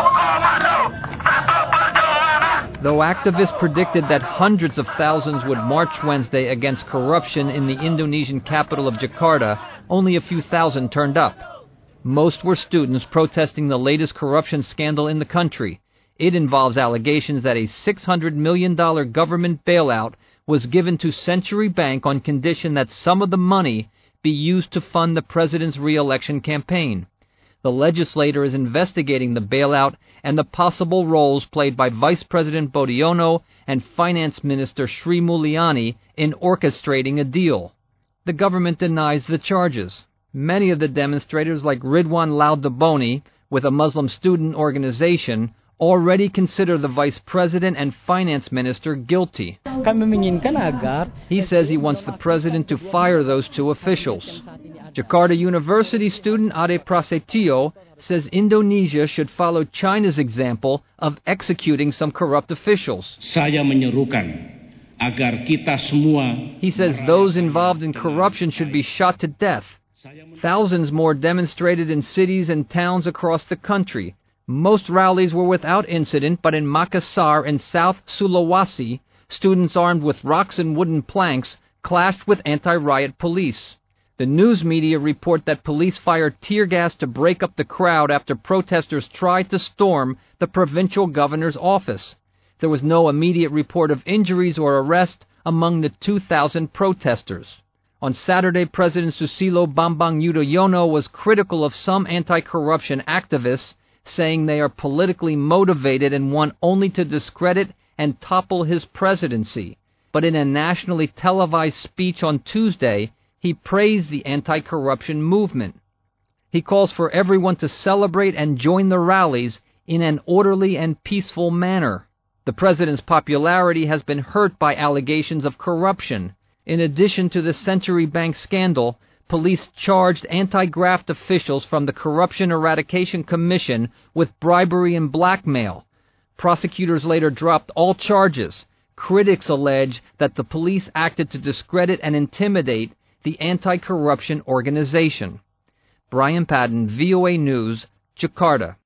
Though activists predicted that hundreds of thousands would march Wednesday against corruption in the Indonesian capital of Jakarta, only a few thousand turned up. Most were students protesting the latest corruption scandal in the country. It involves allegations that a $600 million government bailout was given to Century Bank on condition that some of the money be used to fund the president's re-election campaign. The legislator is investigating the bailout and the possible roles played by Vice President Budiono and Finance Minister Sri Mulyani in orchestrating a deal. The government denies the charges. Many of the demonstrators, like Ridwan Laudaboni, with a Muslim student organization, already consider the vice president and finance minister guilty. He says he wants the president to fire those two officials. Jakarta University student Ade Prasetyo says Indonesia should follow China's example of executing some corrupt officials. He says those involved in corruption should be shot to death. Thousands more demonstrated in cities and towns across the country. Most rallies were without incident, but in Makassar and South Sulawesi, students armed with rocks and wooden planks clashed with anti-riot police. The news media report that police fired tear gas to break up the crowd after protesters tried to storm the provincial governor's office. There was no immediate report of injuries or arrest among the 2,000 protesters. On Saturday, President Susilo Bambang Yudhoyono was critical of some anti-corruption activists, saying they are politically motivated and want only to discredit and topple his presidency. But in a nationally televised speech on Tuesday, he praised the anti-corruption movement. He calls for everyone to celebrate and join the rallies in an orderly and peaceful manner. The president's popularity has been hurt by allegations of corruption. In addition to the Century Bank scandal, police charged anti-graft officials from the Corruption Eradication Commission with bribery and blackmail. Prosecutors later dropped all charges. Critics allege that the police acted to discredit and intimidate the anti-corruption organization. Brian Patton, VOA News, Jakarta.